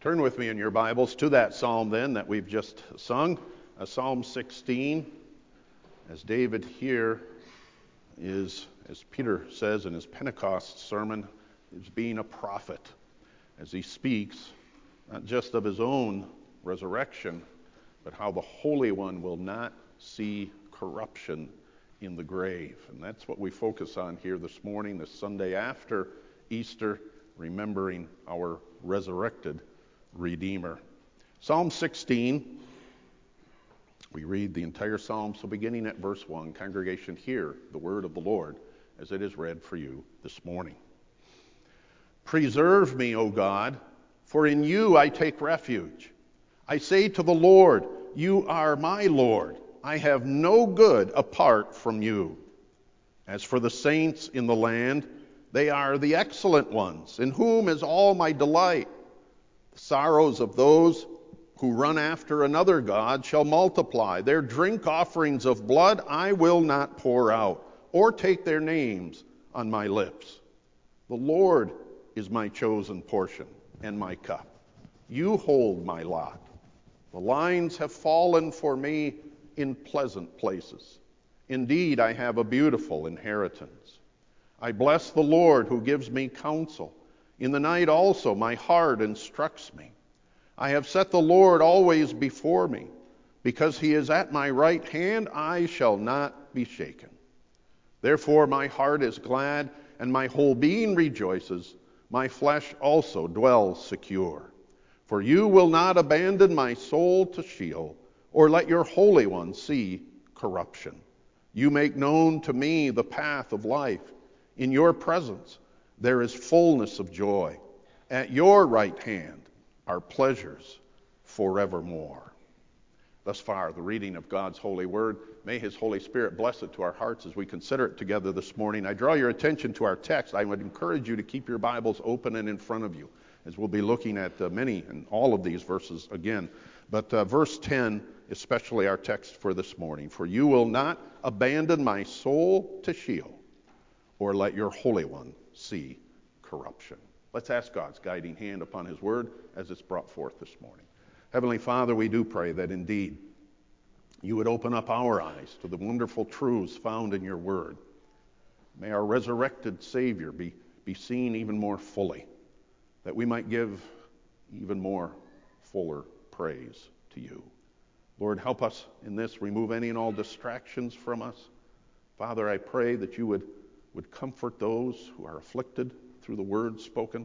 Turn with me in your Bibles to that psalm then that we've just sung, Psalm 16. As David here is, as Peter says in his Pentecost sermon, is being a prophet as he speaks not just of his own resurrection, but how the Holy One will not see corruption in the grave. And that's what we focus on here this morning, this Sunday after Easter, remembering our resurrected Redeemer. Psalm 16, we read the entire psalm, so beginning at verse 1, congregation, hear the word of the Lord as it is read for you this morning. Preserve me, O God, for in you I take refuge. I say to the Lord, you are my Lord. I have no good apart from you. As for the saints in the land, they are the excellent ones, in whom is all my delight. The sorrows of those who run after another god shall multiply. Their drink offerings of blood I will not pour out, or take their names on my lips. The Lord is my chosen portion and my cup. You hold my lot. The lines have fallen for me in pleasant places. Indeed, I have a beautiful inheritance. I bless the Lord who gives me counsel. In the night also my heart instructs me. I have set the Lord always before me. Because he is at my right hand, I shall not be shaken. Therefore my heart is glad, and my whole being rejoices. My flesh also dwells secure. For you will not abandon my soul to Sheol, or let your Holy One see corruption. You make known to me the path of life. In your presence there is fullness of joy. At your right hand are pleasures forevermore. Thus far, the reading of God's holy word. May his Holy Spirit bless it to our hearts as we consider it together this morning. I draw your attention to our text. I would encourage you to keep your Bibles open and in front of you, as we'll be looking at many and all of these verses again. But verse 10, especially our text for this morning. For you will not abandon my soul to Sheol, or let your Holy One see corruption. Let's ask God's guiding hand upon his word as it's brought forth this morning. Heavenly Father, we do pray that indeed you would open up our eyes to the wonderful truths found in your word. May our resurrected Savior be seen even more fully, that we might give even more fuller praise to you. Lord, help us in this. Remove any and all distractions from us. Father, I pray that you would comfort those who are afflicted through the words spoken,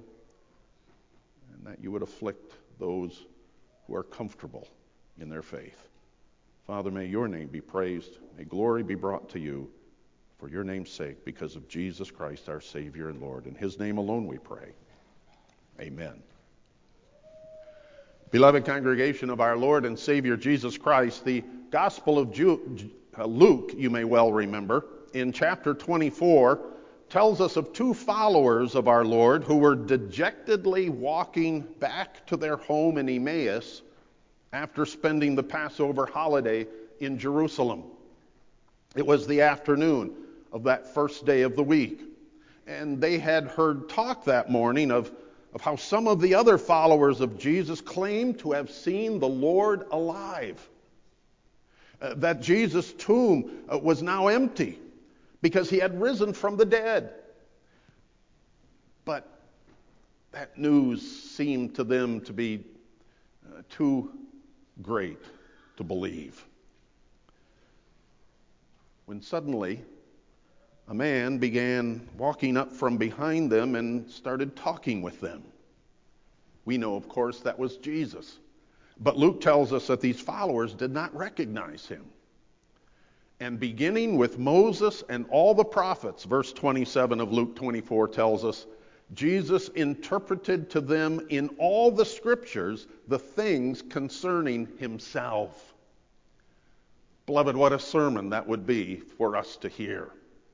and that you would afflict those who are comfortable in their faith. Father, may your name be praised. May glory be brought to you for your name's sake, because of Jesus Christ, our Savior and Lord. In his name alone we pray. Amen. Beloved congregation of our Lord and Savior Jesus Christ, the Gospel of Luke, you may well remember, in chapter 24, tells us of two followers of our Lord who were dejectedly walking back to their home in Emmaus after spending the Passover holiday in Jerusalem. It was the afternoon of that first day of the week, and they had heard talk that morning of how some of the other followers of Jesus claimed to have seen the Lord alive. That Jesus' tomb was now empty because he had risen from the dead. But that news seemed to them to be too great to believe. When suddenly a man began walking up from behind them and started talking with them. We know, of course, that was Jesus. But Luke tells us that these followers did not recognize him. And beginning with Moses and all the prophets, verse 27 of Luke 24 tells us, Jesus interpreted to them in all the scriptures the things concerning himself. Beloved, what a sermon that would be for us to hear.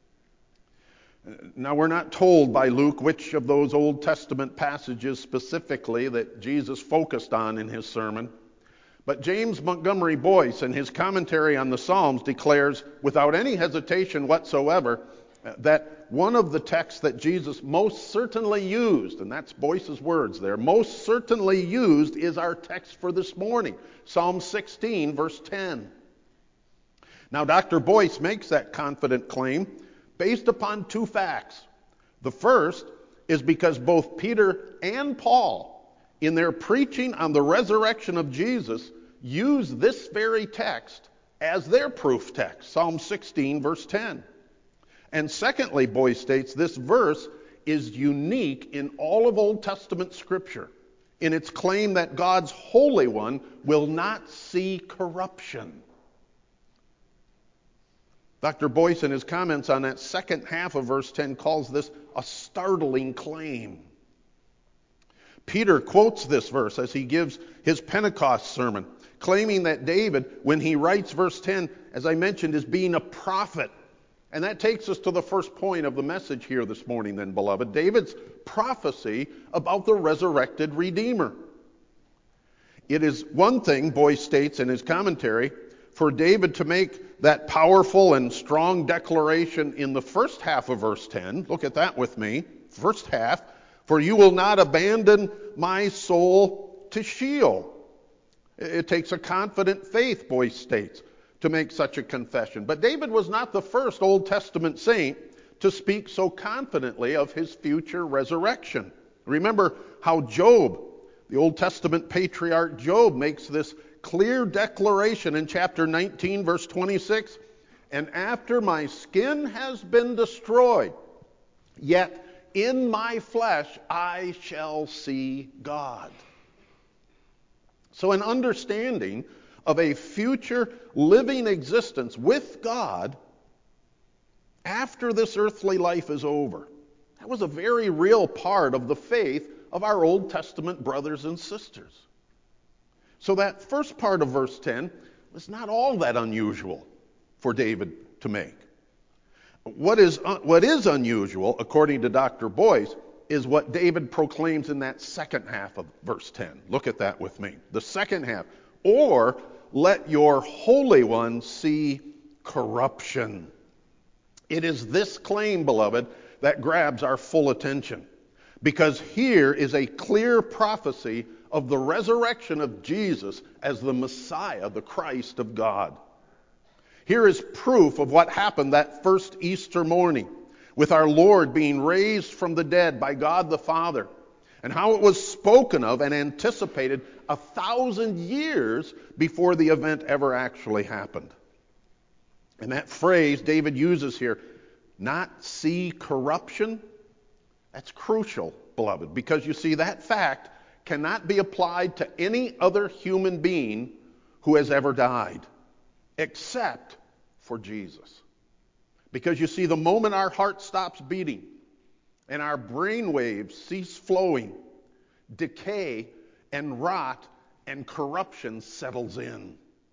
Now, we're not told by Luke which of those Old Testament passages specifically that Jesus focused on in his sermon, but James Montgomery Boyce, in his commentary on the Psalms, declares without any hesitation whatsoever that one of the texts that Jesus most certainly used, and that's Boyce's words there, most certainly used is our text for this morning, Psalm 16, verse 10. Now, Dr. Boyce makes that confident claim based upon two facts. The first is because both Peter and Paul, in their preaching on the resurrection of Jesus, use this very text as their proof text, Psalm 16, verse 10. And secondly, Boyce states, this verse is unique in all of Old Testament Scripture in its claim that God's Holy One will not see corruption. Dr. Boyce, in his comments on that second half of verse 10, calls this a startling claim. Peter quotes this verse as he gives his Pentecost sermon, claiming that David, when he writes verse 10, as I mentioned, is being a prophet. And that takes us to the first point of the message here this morning then, beloved. David's prophecy about the resurrected Redeemer. It is one thing, Boyce states in his commentary, for David to make that powerful and strong declaration in the first half of verse 10. Look at that with me. First half. For you will not abandon my soul to Sheol. It takes a confident faith, Boyce states, to make such a confession. But David was not the first Old Testament saint to speak so confidently of his future resurrection. Remember how Job, the Old Testament patriarch Job, makes this clear declaration in chapter 19, verse 26. And after my skin has been destroyed, yet in my flesh I shall see God. So an understanding of a future living existence with God after this earthly life is over. That was a very real part of the faith of our Old Testament brothers and sisters. So that first part of verse 10 was not all that unusual for David to make. What is unusual, according to Dr. Boyce, is what David proclaims in that second half of verse 10. Look at that with me. The second half. Or let your Holy One see corruption. It is this claim, beloved, that grabs our full attention. Because here is a clear prophecy of the resurrection of Jesus as the Messiah, the Christ of God. Here is proof of what happened that first Easter morning with our Lord being raised from the dead by God the Father, and how it was spoken of and anticipated 1,000 years before the event ever actually happened. And that phrase David uses here, not see corruption, that's crucial, beloved, because you see that fact cannot be applied to any other human being who has ever died, except for Jesus. Because you see, the moment our heart stops beating and our brain waves cease flowing, decay and rot and corruption settles in.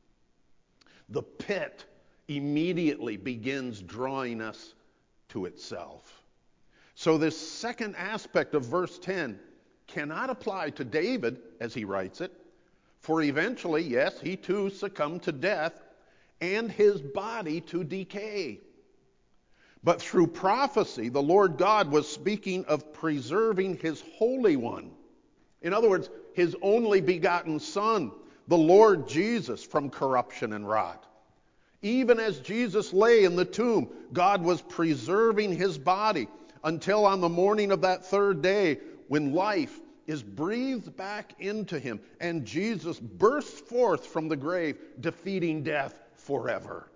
The pit immediately begins drawing us to itself. So this second aspect of verse 10 cannot apply to David as he writes it, for eventually, yes, he too succumbed to death and his body to decay. But through prophecy, the Lord God was speaking of preserving his Holy One. In other words, his only begotten Son, the Lord Jesus, from corruption and rot. Even as Jesus lay in the tomb, God was preserving his body until on the morning of that third day, when life is breathed back into him and Jesus bursts forth from the grave, defeating death forever.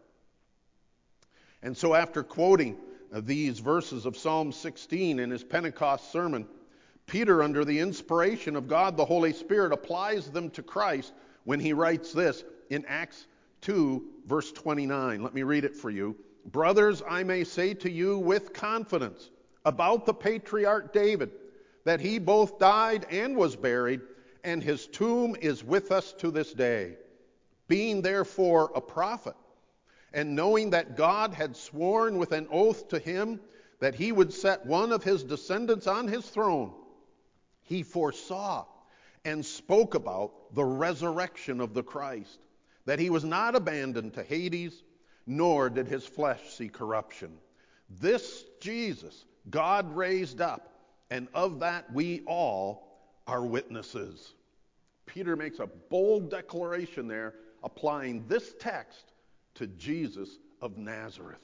And so after quoting these verses of Psalm 16 in his Pentecost sermon, Peter, under the inspiration of God the Holy Spirit, applies them to Christ when he writes this in Acts 2, verse 29. Let me read it for you. Brothers, I may say to you with confidence about the patriarch David, that he both died and was buried, and his tomb is with us to this day. Being therefore a prophet, and knowing that God had sworn with an oath to him that he would set one of his descendants on his throne, he foresaw and spoke about the resurrection of the Christ, that he was not abandoned to Hades, nor did his flesh see corruption. This Jesus God raised up, and of that we all are witnesses. Peter makes a bold declaration there, applying this text to Jesus of Nazareth.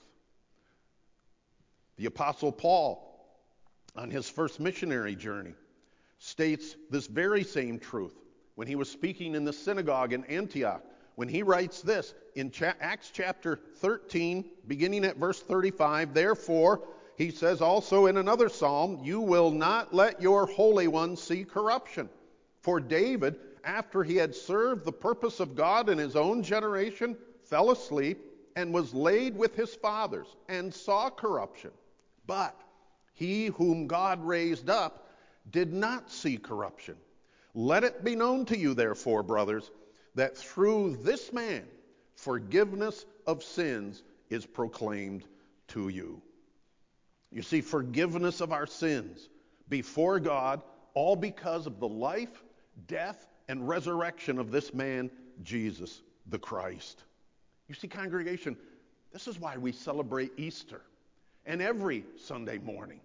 The Apostle Paul, on his first missionary journey, states this very same truth when he was speaking in the synagogue in Antioch, when he writes this in Acts chapter 13, beginning at verse 35, therefore, he says also in another psalm, you will not let your Holy One see corruption. For David, after he had served the purpose of God in his own generation, fell asleep and was laid with his fathers and saw corruption. But he whom God raised up did not see corruption. Let it be known to you, therefore, brothers, that through this man forgiveness of sins is proclaimed to you. You see, forgiveness of our sins before God, all because of the life, death, and resurrection of this man, Jesus the Christ. You see, congregation, this is why we celebrate Easter and every Sunday morning.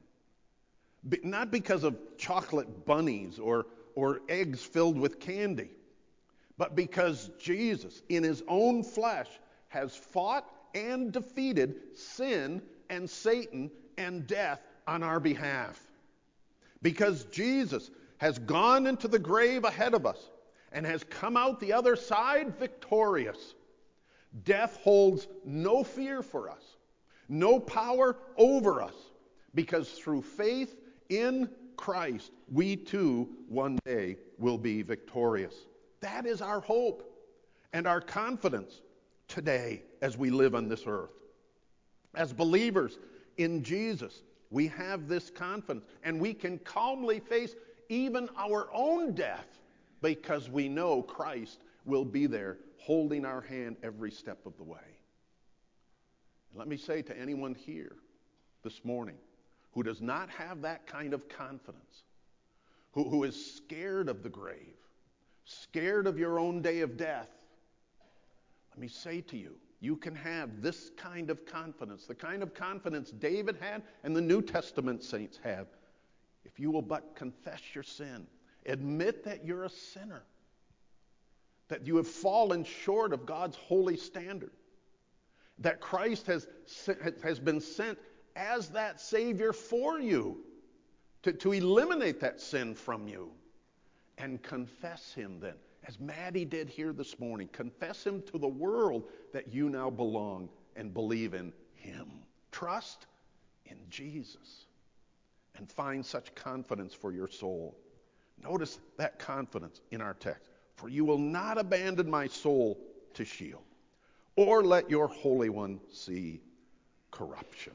Not because of chocolate bunnies or eggs filled with candy, but because Jesus, in his own flesh, has fought and defeated sin and Satan and death on our behalf. Because Jesus has gone into the grave ahead of us and has come out the other side victorious. Death holds no fear for us, no power over us, because through faith in Christ, we too one day will be victorious. That is our hope and our confidence today as we live on this earth. As believers in Jesus, we have this confidence, and we can calmly face even our own death because we know Christ will be there holding our hand every step of the way. And let me say to anyone here this morning who does not have that kind of confidence, who is scared of the grave, scared of your own day of death, let me say to you, you can have this kind of confidence, the kind of confidence David had and the New Testament saints have, if you will but confess your sin, admit that you're a sinner, that you have fallen short of God's holy standard, that Christ has been sent as that Savior for you to eliminate that sin from you, and confess him then. As Maddie did here this morning, confess him to the world that you now belong and believe in him. Trust in Jesus and find such confidence for your soul. Notice that confidence in our text. For you will not abandon my soul to Sheol, or let your Holy One see corruption.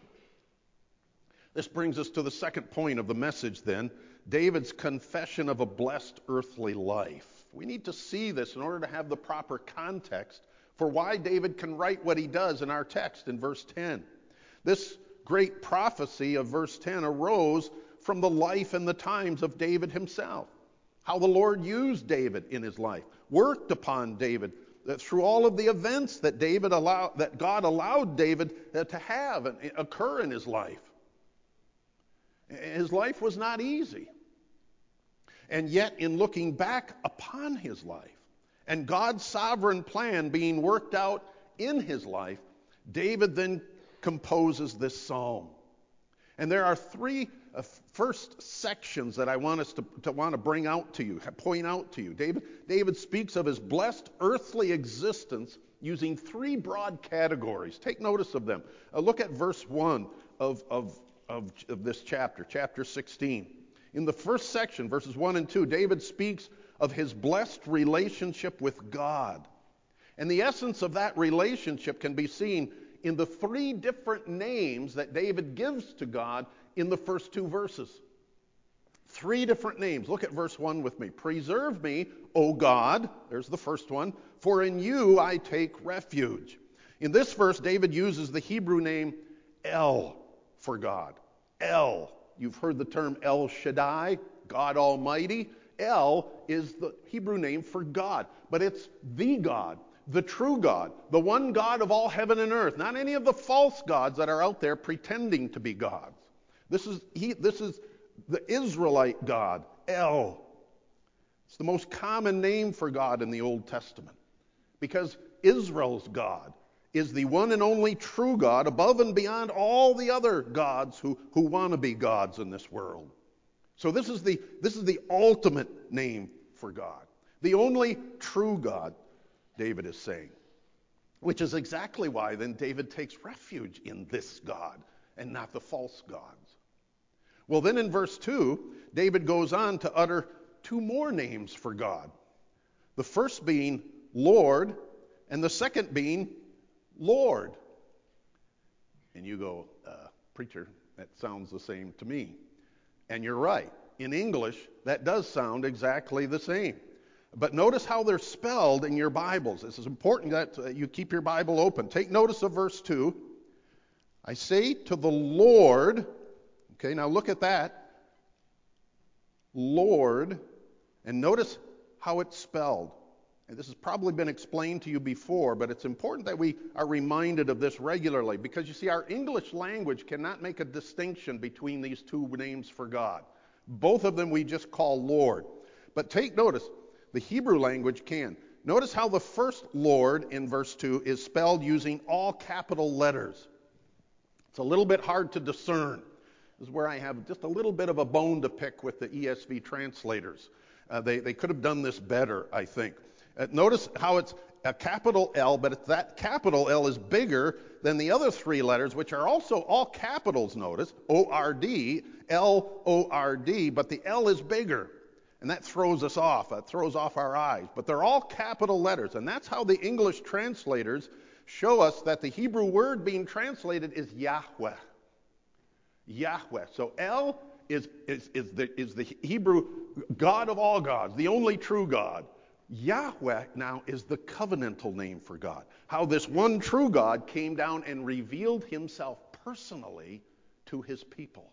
This brings us to the second point of the message then, David's confession of a blessed earthly life. We need to see this in order to have the proper context for why David can write what he does in our text in verse 10. This great prophecy of verse 10 arose from the life and the times of David himself. How the Lord used David in his life, worked upon David through all of the events that God allowed David to have and occur in his life. His life was not easy. And yet, in looking back upon his life and God's sovereign plan being worked out in his life, David then composes this psalm. And there are three first sections that I want us to want to bring out to you, point out to you. David speaks of his blessed earthly existence using three broad categories. Take notice of them. Look at verse 1 of this chapter 16. In the first section, verses 1 and 2, David speaks of his blessed relationship with God. And the essence of that relationship can be seen in the three different names that David gives to God in the first two verses. Three different names. Look at verse 1 with me. Preserve me, O God, there's the first one, for in you I take refuge. In this verse, David uses the Hebrew name El for God. El. You've heard the term El Shaddai, God Almighty. El is the Hebrew name for God, but it's the God, the true God, the one God of all heaven and earth, not any of the false gods that are out there pretending to be gods. This is the Israelite God, El. It's the most common name for God in the Old Testament because Israel's God is the one and only true God above and beyond all the other gods who want to be gods in this world. So this is the ultimate name for God, the only true God, David is saying, which is exactly why then David takes refuge in this God and not the false gods. Well, then in verse 2, David goes on to utter two more names for God. The first being Lord, and the second being Lord. And you go, preacher, that sounds the same to me. And you're right. In English, that does sound exactly the same. But notice how they're spelled in your Bibles. This is important that you keep your Bible open. Take notice of verse 2. I say to the Lord, okay, now look at that. Lord, and notice how it's spelled. And this has probably been explained to you before, but it's important that we are reminded of this regularly because you see, our English language cannot make a distinction between these two names for God. Both of them we just call Lord. But take notice, the Hebrew language can. Notice how the first Lord in verse 2 is spelled using all capital letters. It's a little bit hard to discern. This is where I have just a little bit of a bone to pick with the ESV translators. They could have done this better, I think. Notice how it's a capital L, but that capital L is bigger than the other three letters, which are also all capitals, notice, O-R-D, L-O-R-D, but the L is bigger. And that throws us off. That throws off our eyes. But they're all capital letters. And that's how the English translators show us that the Hebrew word being translated is Yahweh. Yahweh. So El is the Hebrew God of all gods, the only true God. Yahweh now is the covenantal name for God. How this one true God came down and revealed himself personally to his people.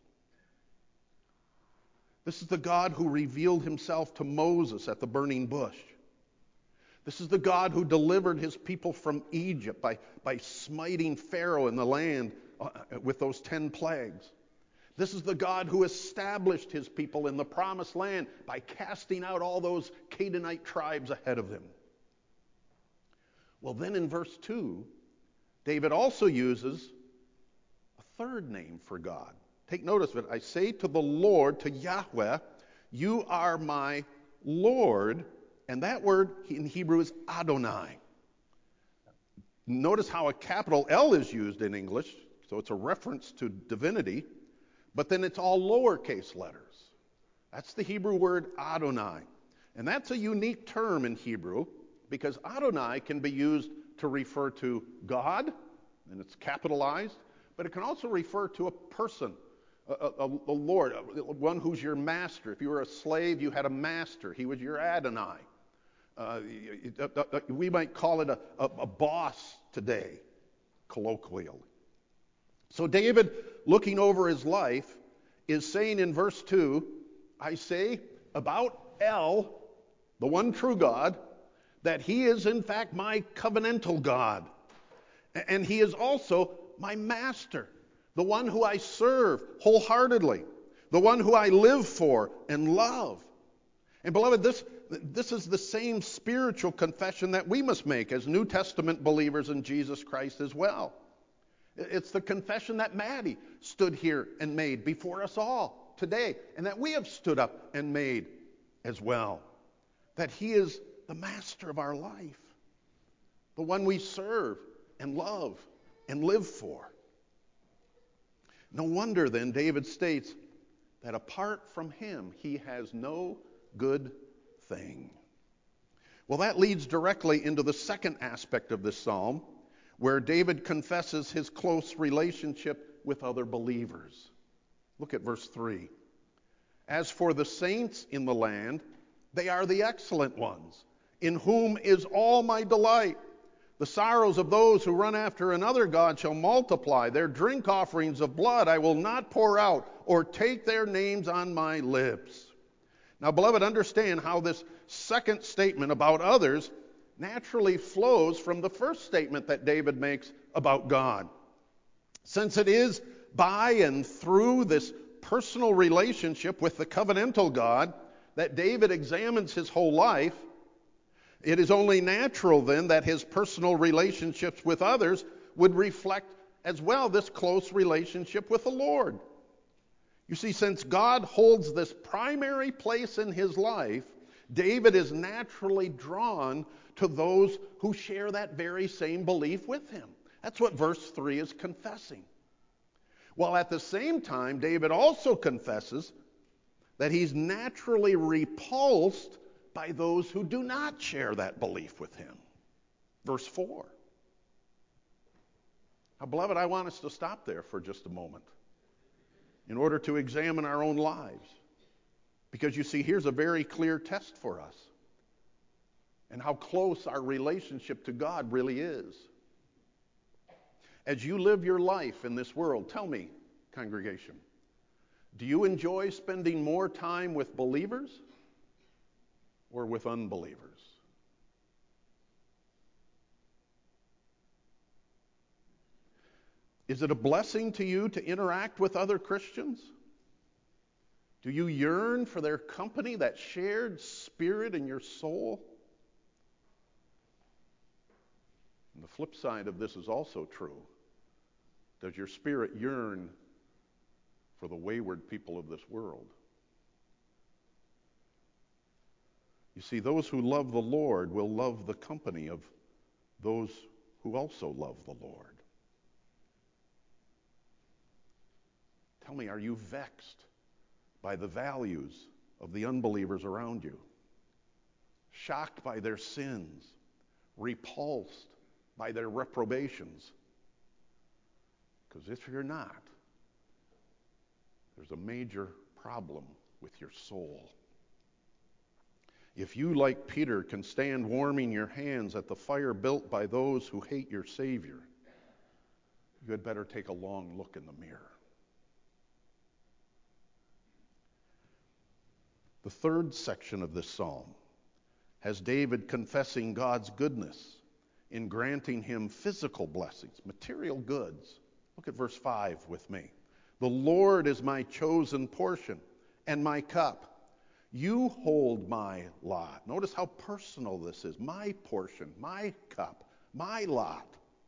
This is the God who revealed himself to Moses at the burning bush. This is the God who delivered his people from Egypt by smiting Pharaoh in the land with those 10 plagues. This is the God who established his people in the promised land by casting out all those Canaanite tribes ahead of him. Well, then in verse 2, David also uses a third name for God. Take notice of it. I say to the Lord, to Yahweh, you are my Lord. And that word in Hebrew is Adonai. Notice how a capital L is used in English. So it's a reference to divinity. But then it's all lowercase letters. That's the Hebrew word Adonai. And that's a unique term in Hebrew because Adonai can be used to refer to God, and it's capitalized, but it can also refer to a person. A Lord, one who's your master. If you were a slave, you had a master. He was your Adonai. We might call it a boss today, colloquially. So David, looking over his life, is saying in verse 2, I say about El, the one true God, that he is in fact my covenantal God. And he is also my master. The one who I serve wholeheartedly, the one who I live for and love. And beloved, this is the same spiritual confession that we must make as New Testament believers in Jesus Christ as well. It's the confession that Maddie stood here and made before us all today, and that we have stood up and made as well. That he is the master of our life, the one we serve and love and live for. No wonder then David states that apart from him, he has no good thing. Well, that leads directly into the second aspect of this psalm, where David confesses his close relationship with other believers. Look at verse 3. As for the saints in the land, they are the excellent ones, in whom is all my delight. The sorrows of those who run after another god shall multiply. Their drink offerings of blood I will not pour out, or take their names on my lips. Now, beloved, understand how this second statement about others naturally flows from the first statement that David makes about God. Since it is by and through this personal relationship with the covenantal God that David examines his whole life, it is only natural then that his personal relationships with others would reflect as well this close relationship with the Lord. You see, since God holds this primary place in his life, David is naturally drawn to those who share that very same belief with him. That's what verse 3 is confessing. While at the same time, David also confesses that he's naturally repulsed by those who do not share that belief with him. Verse 4. Now, beloved, I want us to stop there for just a moment in order to examine our own lives. Because you see, here's a very clear test for us and how close our relationship to God really is. As you live your life in this world, tell me, congregation, do you enjoy spending more time with believers or with unbelievers? Is it a blessing to you to interact with other Christians? Do you yearn for their company, that shared spirit in your soul? And the flip side of this is also true. Does your spirit yearn for the wayward people of this world? You see, those who love the Lord will love the company of those who also love the Lord. Tell me, are you vexed by the values of the unbelievers around you? Shocked by their sins? Repulsed by their reprobations? Because if you're not, there's a major problem with your soul. If you, like Peter, can stand warming your hands at the fire built by those who hate your Savior, you had better take a long look in the mirror. The third section of this psalm has David confessing God's goodness in granting him physical blessings, material goods. Look at verse 5 with me. The Lord is my chosen portion and my cup. You hold my lot. Notice how personal this is. My portion, my cup, my lot.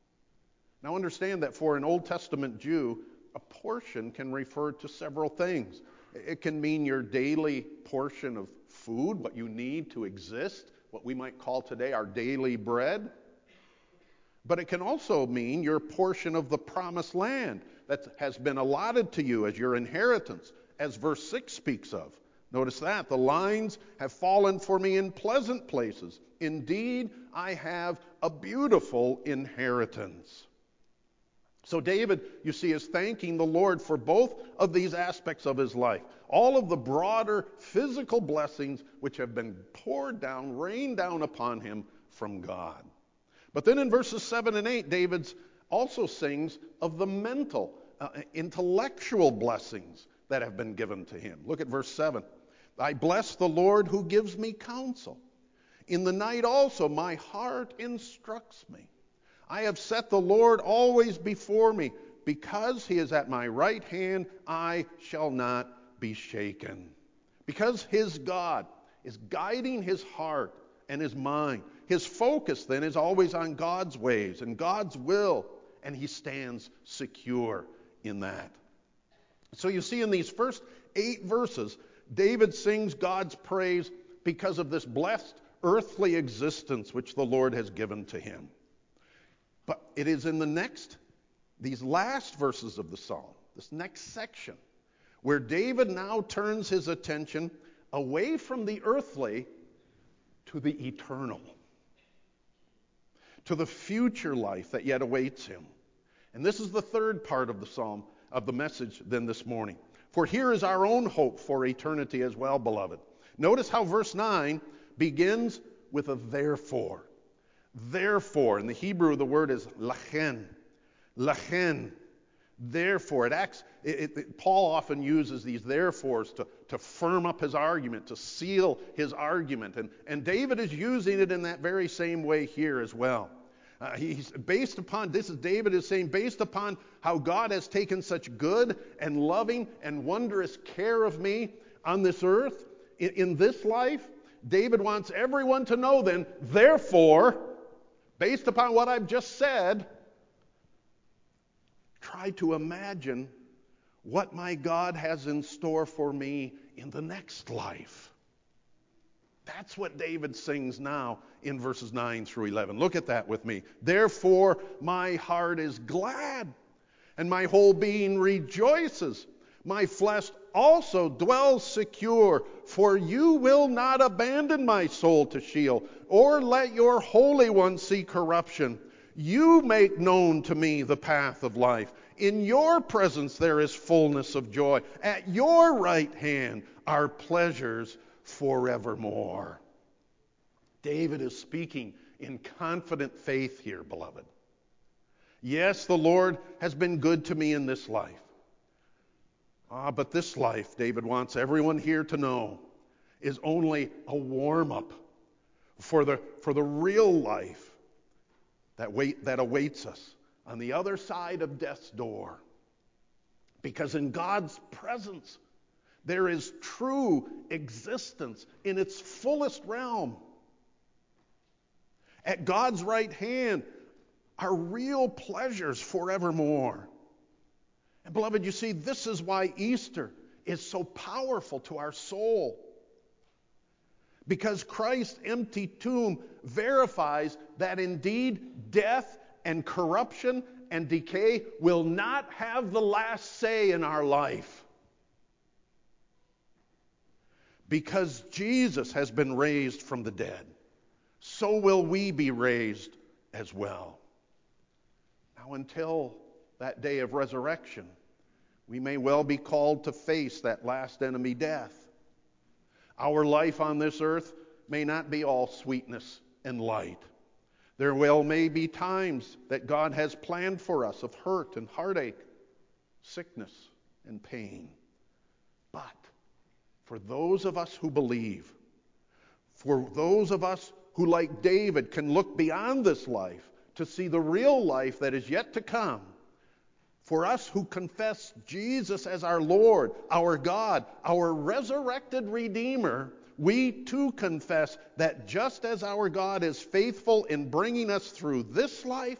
Now understand that for an Old Testament Jew, a portion can refer to several things. It can mean your daily portion of food, what you need to exist, what we might call today our daily bread. But it can also mean your portion of the promised land that has been allotted to you as your inheritance, as verse 6 speaks of. Notice that. The lines have fallen for me in pleasant places. Indeed, I have a beautiful inheritance. So David, you see, is thanking the Lord for both of these aspects of his life. All of the broader physical blessings which have been poured down, rained down upon him from God. But then in verses 7 and 8, David also sings of the mental, intellectual blessings that have been given to him. Look at verse 7. I bless the Lord who gives me counsel. In the night also my heart instructs me. I have set the Lord always before me. Because he is at my right hand, I shall not be shaken. Because his God is guiding his heart and his mind. His focus then is always on God's ways and God's will, and he stands secure in that. So you see in these first 8 verses, David sings God's praise because of this blessed earthly existence which the Lord has given to him. But it is in these last verses of the psalm, this next section, where David now turns his attention away from the earthly to the eternal, to the future life that yet awaits him. And this is the third part of the psalm, of the message then this morning. For here is our own hope for eternity as well, beloved. Notice how verse 9 begins with a therefore. Therefore, in the Hebrew the word is lachen. Lachen. Therefore, Paul often uses these therefores to firm up his argument, to seal his argument. And David is using it in that very same way here as well. David is saying, based upon how God has taken such good and loving and wondrous care of me on this earth, in this life, David wants everyone to know then, therefore, based upon what I've just said, try to imagine what my God has in store for me in the next life. That's what David sings now in verses 9 through 11. Look at that with me. Therefore, my heart is glad, and my whole being rejoices. My flesh also dwells secure, for you will not abandon my soul to Sheol, or let your Holy One see corruption. You make known to me the path of life. In your presence there is fullness of joy. At your right hand are pleasures forevermore. David is speaking in confident faith here, beloved. Yes, the Lord has been good to me in this life. But this life, David wants everyone here to know, is only a warm-up for the real life that awaits us on the other side of death's door. Because in God's presence, there is true existence in its fullest realm. At God's right hand are real pleasures forevermore. And beloved, you see, this is why Easter is so powerful to our soul. Because Christ's empty tomb verifies that indeed death and corruption and decay will not have the last say in our life. Because Jesus has been raised from the dead, so will we be raised as well. Now, until that day of resurrection, we may well be called to face that last enemy, death. Our life on this earth may not be all sweetness and light. There may be times that God has planned for us of hurt and heartache, sickness and pain. But for those of us who believe, for those of us who, like David, can look beyond this life to see the real life that is yet to come, for us who confess Jesus as our Lord, our God, our resurrected Redeemer, we too confess that just as our God is faithful in bringing us through this life,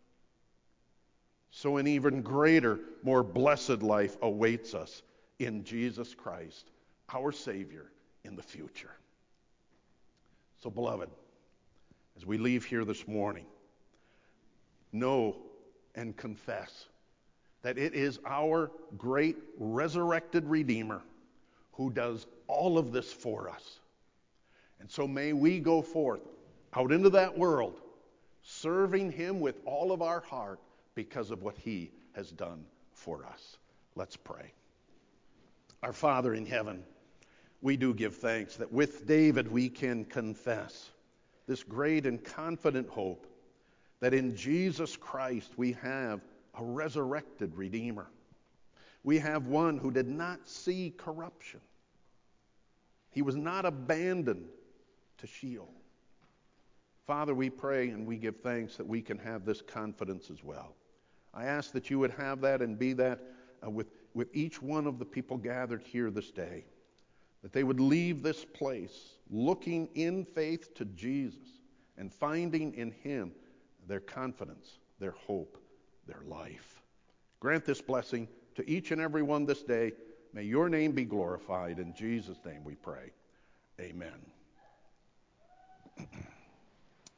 so an even greater, more blessed life awaits us in Jesus Christ, our Savior, in the future. So, beloved, as we leave here this morning, know and confess that it is our great resurrected Redeemer who does all of this for us. And so may we go forth out into that world, serving Him with all of our heart because of what He has done for us. Let's pray. Our Father in heaven, we do give thanks that with David we can confess this great and confident hope that in Jesus Christ we have a resurrected Redeemer. We have one who did not see corruption. He was not abandoned to Sheol. Father, we pray and we give thanks that we can have this confidence as well. I ask that you would have that and be that with each one of the people gathered here this day, that they would leave this place looking in faith to Jesus and finding in Him their confidence, their hope, their life. Grant this blessing to each and every one this day. May your name be glorified. In Jesus' name we pray. Amen.